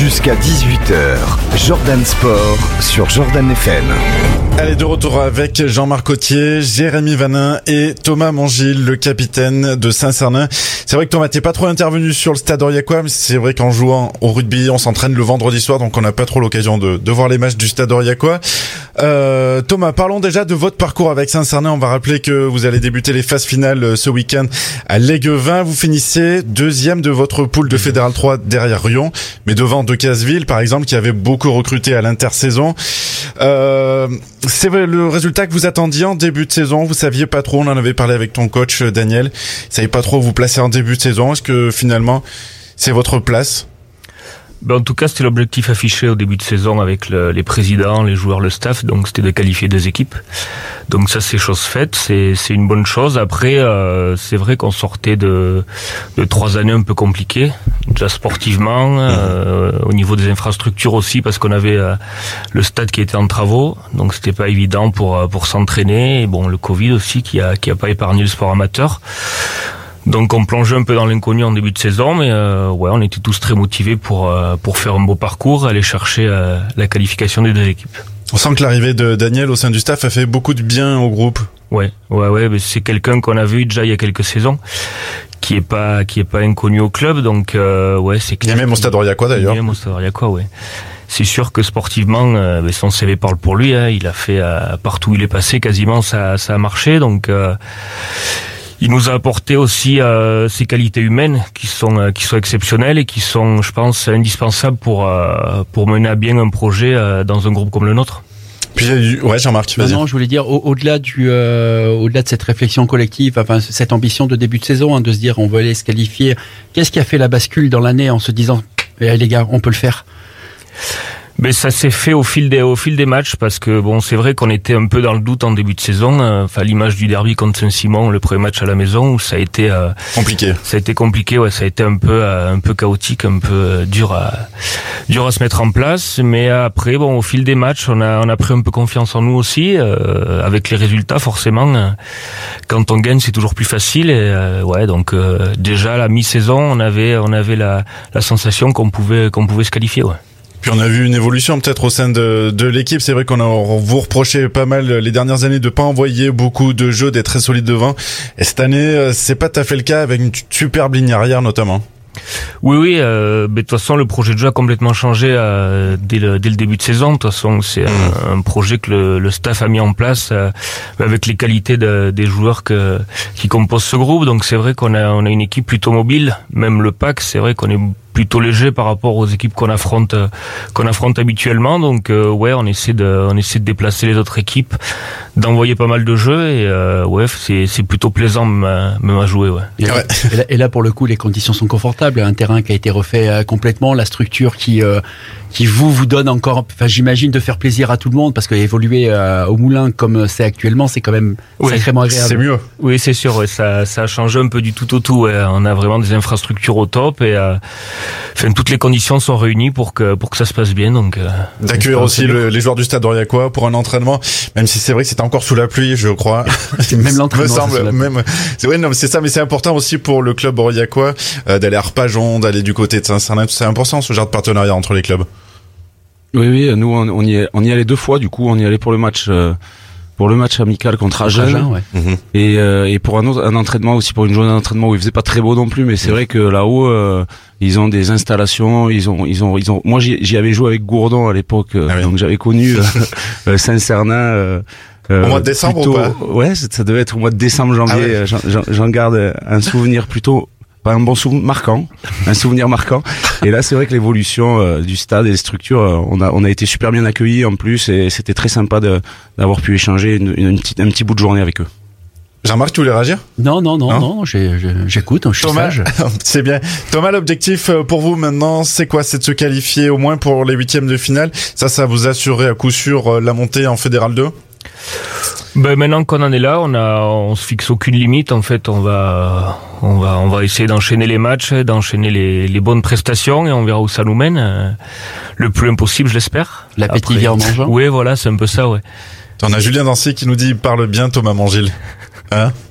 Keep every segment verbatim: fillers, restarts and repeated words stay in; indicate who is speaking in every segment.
Speaker 1: Jusqu'à dix-huit heures, Jordan Sport sur Jordan F M.
Speaker 2: Allez, de retour avec Jean-Marc Cotier, Jérémy Vanin et Thomas Mangil, le capitaine de Saint-Cernin. C'est vrai que Thomas, t'es pas trop intervenu sur le stade Aurillacois, mais c'est vrai qu'en jouant au rugby, on s'entraîne le vendredi soir, donc on n'a pas trop l'occasion de, de voir les matchs du stade Aurillacois. Euh, Thomas, parlons déjà de votre parcours avec Saint-Cernin. On va rappeler que vous allez débuter les phases finales ce week-end à Léguevin. Vous finissez deuxième de votre poule de Fédéral trois derrière Rion, mais devant Decazeville, par exemple, qui avait beaucoup recruté à l'intersaison. Euh, c'est le résultat que vous attendiez en début de saison. Vous saviez pas trop, on en avait parlé avec ton coach Daniel, vous saviez pas trop où vous placer en début de saison. Est-ce que finalement c'est votre place?
Speaker 3: Ben, en tout cas, c'était l'objectif affiché au début de saison avec le, les présidents, les joueurs, le staff. Donc, c'était de qualifier deux équipes. Donc, ça, c'est chose faite. C'est, c'est une bonne chose. Après, euh, c'est vrai qu'on sortait de, de trois années un peu compliquées, déjà sportivement, euh, au niveau des infrastructures aussi, parce qu'on avait euh, le stade qui était en travaux. Donc, c'était pas évident pour pour s'entraîner. Et bon, le Covid aussi qui a qui a pas épargné le sport amateur. Donc on plongeait un peu dans l'inconnu en début de saison, mais euh, ouais, on était tous très motivés pour euh, pour faire un beau parcours, aller chercher euh, la qualification des deux équipes.
Speaker 2: On sent que l'arrivée de Daniel au sein du staff a fait beaucoup de bien au groupe.
Speaker 3: Ouais, ouais, ouais, mais c'est quelqu'un qu'on a vu déjà il y a quelques saisons, qui est pas qui est pas inconnu au club, donc euh, ouais, c'est clair.
Speaker 2: Il y a même au stade Aurillacois d'ailleurs.
Speaker 3: Il y a même au stade Aurillacois, ouais. C'est sûr que sportivement, euh, son C V parle pour lui. Hein, il a fait euh, partout où il est passé, quasiment ça ça a marché, donc. Euh, Il nous a apporté aussi euh, ses qualités humaines qui sont euh, qui sont exceptionnelles et qui sont, je pense, indispensables pour euh, pour mener à bien un projet euh, dans un groupe comme le nôtre.
Speaker 2: Puis ouais, Jean-Marc, vas-y.
Speaker 4: Non, je voulais dire au- au-delà du euh, au-delà de cette réflexion collective, enfin cette ambition de début de saison, hein, de se dire on veut aller se qualifier. Qu'est-ce qui a fait la bascule dans l'année en se disant eh, les gars, on peut le faire?
Speaker 3: Mais ça s'est fait au fil des au fil des matchs parce que bon, c'est vrai qu'on était un peu dans le doute en début de saison. Enfin, l'image du derby contre Saint-Simon, le premier match à la maison, où ça a été euh,
Speaker 2: compliqué.
Speaker 3: Ça a été compliqué, ouais, ça a été un peu euh, un peu chaotique, un peu euh, dur à dur à se mettre en place. Mais après, bon, au fil des matchs, on a on a pris un peu confiance en nous aussi, euh, avec les résultats forcément. Euh, quand on gagne, c'est toujours plus facile. Et euh, ouais, donc euh, déjà à la mi-saison, on avait on avait la la sensation qu'on pouvait qu'on pouvait se qualifier, ouais.
Speaker 2: Puis on a vu une évolution peut-être au sein de, de l'équipe. C'est vrai qu'on a vous reproché pas mal les dernières années de pas envoyer beaucoup de jeux, d'être très solide devant. Et cette année, c'est pas tout à fait le cas avec une superbe ligne arrière notamment.
Speaker 3: Oui, oui. Euh, mais de toute façon, le projet de jeu a complètement changé euh, dès, le, dès le début de saison. De toute façon, c'est mmh. un, un projet que le, le staff a mis en place euh, avec les qualités de, des joueurs que, qui composent ce groupe. Donc c'est vrai qu'on a, on a une équipe plutôt mobile. Même le pack, c'est vrai qu'on est plutôt léger par rapport aux équipes qu'on affronte qu'on affronte habituellement. Donc euh, ouais, on essaie de on essaie de déplacer les autres équipes, d'envoyer pas mal de jeux et euh, ouais, c'est c'est plutôt plaisant même, même à jouer, ouais.
Speaker 4: Et, ouais. Et, là, et là pour le coup, les conditions sont confortables, un terrain qui a été refait euh, complètement, la structure qui euh, qui vous vous donne encore, enfin j'imagine de faire plaisir à tout le monde parce que évoluer euh, au Moulin comme c'est actuellement, c'est quand même oui, sacrément agréable.
Speaker 2: C'est mieux.
Speaker 3: Oui, c'est sûr, ouais, ça ça a changé un peu du tout au tout, ouais. On a vraiment des infrastructures au top et euh, enfin, toutes les conditions sont réunies pour que pour que ça se passe bien, donc euh,
Speaker 2: d'accueillir aussi le, les joueurs du stade Aurillacois pour un entraînement, même si c'est vrai que c'était encore sous la pluie, je crois.
Speaker 4: Même l'entraînement
Speaker 2: me semble, c'est même c'est vrai, non, c'est ça, mais c'est important aussi pour le club Aurillacois euh, d'aller à Arpajon, d'aller du côté de Saint-Cernin. C'est important ce genre de partenariat entre les clubs.
Speaker 5: Oui, oui, nous on, on y est, on y allait deux fois, du coup on y allait pour le match. Euh... pour le match amical contre Agen,
Speaker 4: ouais.
Speaker 5: mmh. et, euh, et pour un autre un entraînement aussi, pour une journée d'entraînement où il faisait pas très beau non plus, mais c'est mmh. vrai que là-haut euh, ils ont des installations, ils ont ils ont ils ont moi j'y, j'y avais joué avec Gourdon à l'époque, ah oui. donc j'avais connu euh, Saint-Cernin euh,
Speaker 2: euh, au mois de décembre
Speaker 5: plutôt,
Speaker 2: ou pas
Speaker 5: ouais, ça, ça devait être au mois de décembre janvier, ah ouais. j'en, j'en garde un souvenir plutôt pas un bon souvenir marquant, un souvenir marquant. Et là, c'est vrai que l'évolution euh, du stade et des structures, euh, on a on a été super bien accueillis en plus, et c'était très sympa de d'avoir pu échanger une, une, une petite, un petit bout de journée avec eux.
Speaker 2: Jean-Marc, tu voulais réagir ?
Speaker 4: Non, non, non, non, non j'ai, j'ai, j'écoute, je suis
Speaker 2: Thomas,
Speaker 4: sage.
Speaker 2: C'est bien. Thomas, l'objectif pour vous maintenant, c'est quoi ? C'est de se qualifier au moins pour les huitièmes de finale. Ça, ça vous assurait à coup sûr la montée en Fédéral deux ?
Speaker 3: Ben maintenant qu'on en est là, on a, on se fixe aucune limite. En fait, on va, on va, on va essayer d'enchaîner les matchs, d'enchaîner les, les bonnes prestations, et on verra où ça nous mène. Le plus impossible, je l'espère.
Speaker 4: L'appétit vient en mangeant.
Speaker 3: Oui, voilà, c'est un peu ça, ouais.
Speaker 2: On a Julien Dancy qui nous dit il parle bien Thomas Mangil. Hein ?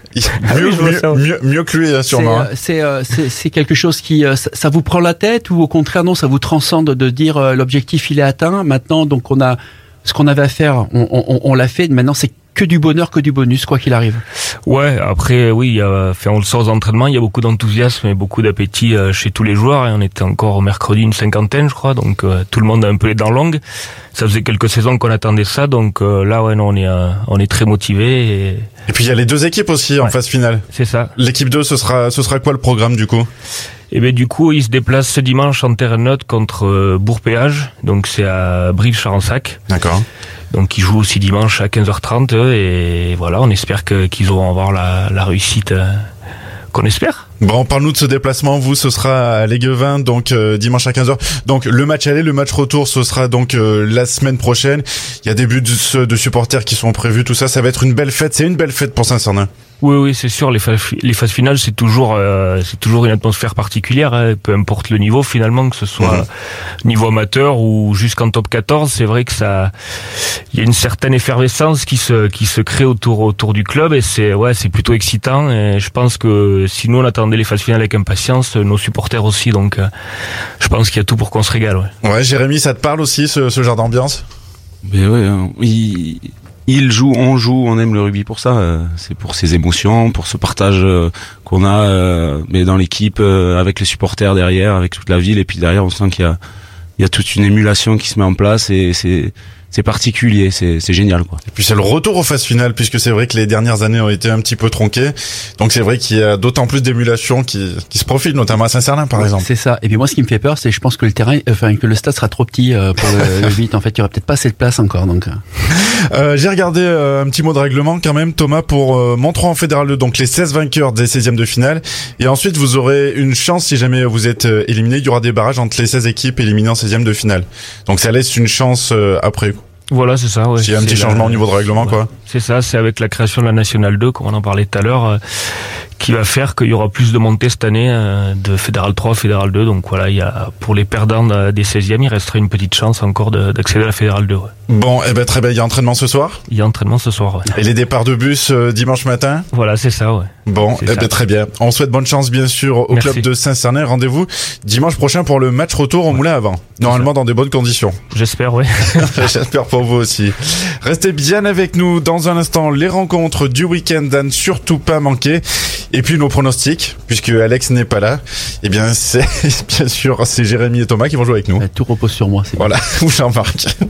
Speaker 3: Ah
Speaker 2: mieux,
Speaker 3: oui, je vois
Speaker 2: mieux,
Speaker 3: ça, ouais.
Speaker 2: mieux, mieux que lui, hein, sûrement. hein.
Speaker 4: C'est, euh, c'est, c'est, c'est quelque chose qui, euh, ça, ça vous prend la tête ou au contraire, non, ça vous transcende de dire euh, l'objectif il est atteint. Maintenant, donc on a ce qu'on avait à faire, on, on, on l'a fait. Maintenant, c'est que du bonheur, que du bonus, quoi qu'il arrive.
Speaker 3: Ouais, après, oui, il y a, fait, on le sort aux entraînements, il y a beaucoup d'enthousiasme et beaucoup d'appétit euh, chez tous les joueurs. Et on était encore au mercredi une cinquantaine, je crois, donc euh, tout le monde a un peu les dents longues. Ça faisait quelques saisons qu'on attendait ça, donc euh, là, ouais, non, on est, euh, on est très motivés. Et,
Speaker 2: Et puis il y a les deux équipes aussi
Speaker 3: Ouais.
Speaker 2: en phase finale.
Speaker 3: c'est ça.
Speaker 2: L'équipe deux, ce sera, ce sera quoi le programme du coup?
Speaker 3: Et ben du coup, ils se déplacent ce dimanche en terrain neutre contre euh, Bourg-Péage, donc c'est à Brive-Charensac.
Speaker 2: D'accord.
Speaker 3: Donc ils jouent aussi dimanche à quinze heures trente et voilà, on espère que qu'ils vont avoir la, la réussite euh, qu'on espère.
Speaker 2: Bon, parle-nous de ce déplacement. Vous, ce sera à Léguevin, donc euh, dimanche à quinze heures. Donc le match aller, le match retour, ce sera donc euh, la semaine prochaine. Il y a des buts de, de supporters qui sont prévus, tout ça. Ça va être une belle fête. C'est une belle fête pour Saint-Cernin.
Speaker 3: Oui, oui, c'est sûr. Les phases, les phases finales, c'est toujours, euh, c'est toujours une atmosphère particulière. Hein, peu importe le niveau, finalement, que ce soit
Speaker 2: Mhm.
Speaker 3: niveau amateur ou jusqu'en top quatorze, c'est vrai que ça, il y a une certaine effervescence qui se, qui se crée autour, autour du club et c'est, ouais, c'est plutôt excitant. Et je pense que si nous on attendait les phases finales avec impatience, nos supporters aussi. Donc, euh, je pense qu'il y a tout pour qu'on se régale. Ouais.
Speaker 2: Ouais, Jérémy, ça te parle aussi ce, ce genre d'ambiance?
Speaker 5: Mais ouais, hein, il, il joue, on joue, on aime le rugby pour ça. euh, C'est pour ses émotions, pour ce partage euh, qu'on a, euh, mais dans l'équipe, euh, avec les supporters derrière, avec toute la ville. Et puis derrière, on sent qu'il y a, il y a toute une émulation qui se met en place et c'est, c'est particulier, c'est, c'est génial, quoi.
Speaker 2: Et puis c'est le retour aux phases finales, puisque c'est vrai que les dernières années ont été un petit peu tronquées. Donc c'est vrai qu'il y a d'autant plus d'émulation qui, qui se profile, notamment à Saint-Cernin, par exemple.
Speaker 4: C'est ça. Et puis moi, ce qui me fait peur, c'est je pense que le terrain, enfin que le stade sera trop petit euh, pour le, le huit. En fait, il y aura peut-être pas assez de place encore. Donc. euh.
Speaker 2: Euh, j'ai regardé euh, un petit mot de règlement quand même, Thomas, pour euh, Montreux en Fédéral deux, donc les seize vainqueurs des seizièmes de finale. Et ensuite, vous aurez une chance, si jamais vous êtes euh, éliminé, il y aura des barrages entre les seize équipes éliminées en seizième de finale. Donc ça laisse une chance euh, après.
Speaker 3: Voilà, c'est ça. Ouais.
Speaker 2: S'il y a un
Speaker 3: C'est
Speaker 2: petit
Speaker 3: la-
Speaker 2: changement au niveau de règlement,
Speaker 3: Ouais.
Speaker 2: quoi.
Speaker 3: C'est ça, c'est avec la création de la Nationale deux, comme on en parlait tout à l'heure, euh, qui va faire qu'il y aura plus de montées cette année euh, de Fédéral trois, Fédéral deux. Donc voilà, il y a pour les perdants de- des seizièmes, il resterait une petite chance encore de- d'accéder à la Fédéral deux. Ouais.
Speaker 2: Bon, eh ben très bien, il y a entraînement ce soir.
Speaker 3: Il y a entraînement ce soir. Ouais.
Speaker 2: Et les départs de bus euh, dimanche matin.
Speaker 3: Voilà, c'est ça. Ouais.
Speaker 2: Bon,
Speaker 3: C'est
Speaker 2: eh
Speaker 3: ça.
Speaker 2: ben très bien. On souhaite bonne chance bien sûr au
Speaker 3: Merci.
Speaker 2: club de Saint-Cernin. Rendez-vous dimanche prochain pour le match retour au Moulin à Vent. Normalement dans des bonnes conditions.
Speaker 3: J'espère, ouais.
Speaker 2: J'espère pour vous aussi. Restez bien avec nous dans un instant. Les rencontres du week-end à ne surtout pas manquer. Et puis nos pronostics, puisque Alex n'est pas là. Eh bien c'est bien sûr c'est Jérémy et Thomas qui vont jouer avec nous.
Speaker 4: Euh, Tout repose sur moi. C'est
Speaker 2: Voilà, ou Jean-Marc.